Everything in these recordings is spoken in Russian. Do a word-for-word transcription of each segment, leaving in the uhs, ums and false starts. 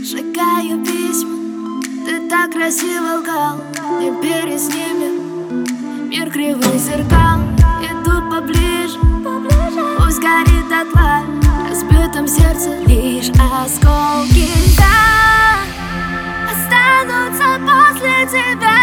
Сжигаю письма, ты так красиво лгал. Теперь с ними мир кривых зеркал. Иду поближе, пусть горит дотла. В разбитом сердце лишь осколки льда останутся после тебя.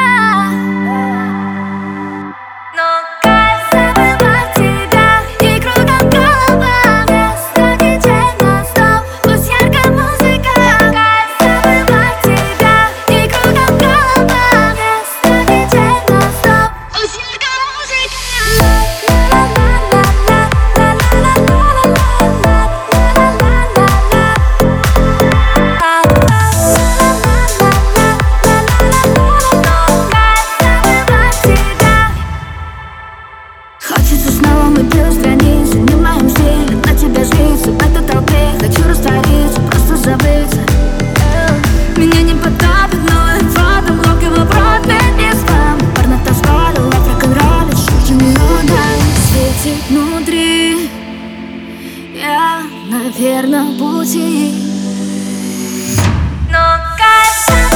Хочется снова мы делаем страницу, не в моем стиле, на тебя житься. В этой толпе хочу раствориться, просто забыться. Меня не потопит новая фото, блоки в обратный без спам. Порнота спалила, рок-н-ролл, шученый удар светит внутри. Я на верном пути. Но кайф.